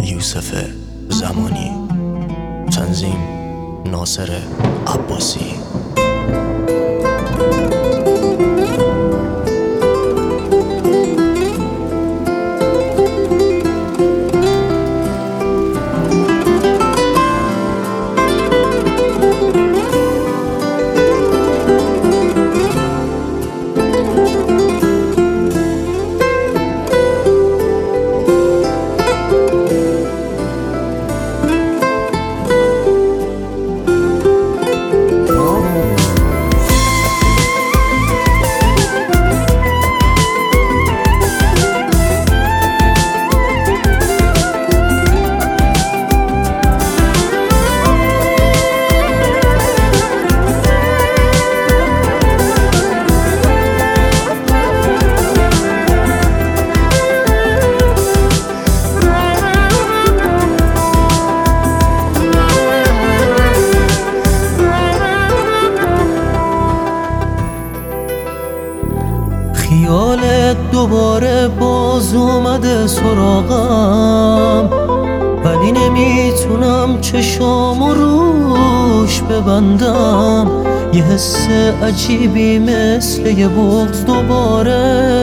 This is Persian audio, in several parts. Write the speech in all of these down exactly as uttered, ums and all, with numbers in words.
یوسف زمانی، تنظیم ناصر عباسی. خیالت دوباره باز اومده سراغم، ولی نمیتونم چشامو روش ببندم. یه حس عجیبی مثل یه بغض دوباره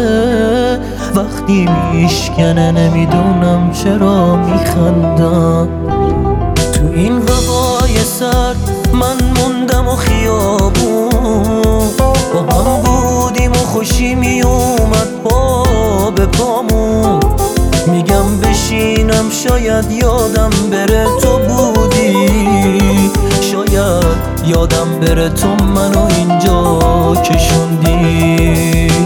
وقتی میشکنه، نمیدونم چرا میخندم. تو این هوای سرد من موندم و خیابون، با هم بودیم و خوشی می اومد پا به پامون. میگم بشینم شاید یادم بره تو بودی، شاید یادم بره تو منو اینجا کشوندی.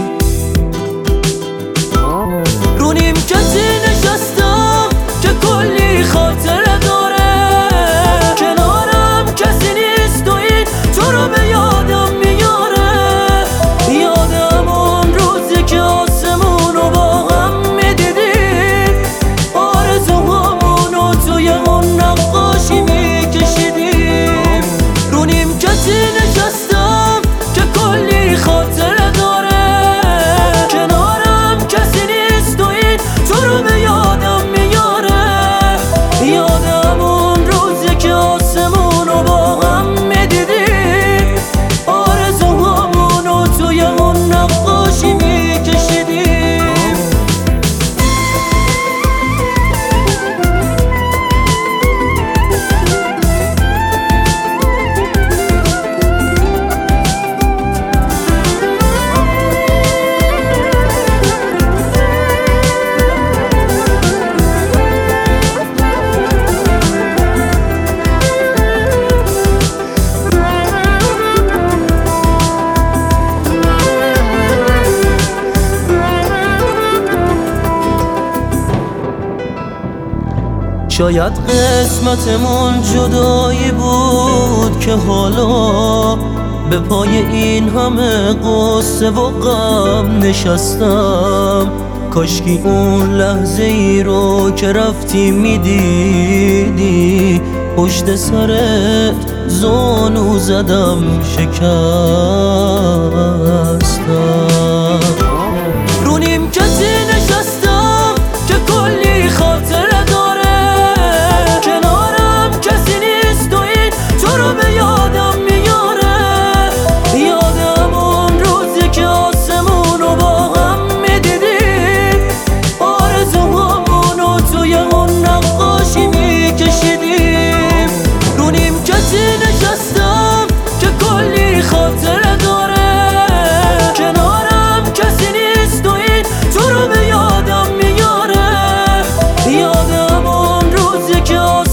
رو نیمکتی نشستم که کلی خاطره داره، کنارم کسی نیست و این تو رو به یادم میاره. یادم اون روزی که آسمونو با هم میدیدیم، آرزوهامونو توی اون نقاشی میکشیدیم. رو نیمکتی نشستم که کلی خاطره داره، کنارم کسی نیست و این تو رو به یادم میاره. یادم اون روزی که آسمونو با هم میدیدیم، آرزوهامونو توی اون نقاشی میکشیدیم. شاید قسمتمون جدایی بود که حالا به پای این همه قصه و غم نشستم. کاشکی اون لحظه ای رو که رفتی میدیدی، پشت سرت زانو زدم شکستم. رو نیمکتی نشستم که کلی خاطره داره، کنارم کسی نیست و این تو رو به یادم میاره. یادم اون روزی که آسمونو با هم میدیدیم، آرزوهامونو توی اون نقاشی میکشیدیم. رو نیمکتی نشستم که کلی خاطره داره، کنارم کسی نیست و این تو رو به یادم میاره. یادم اون روزی که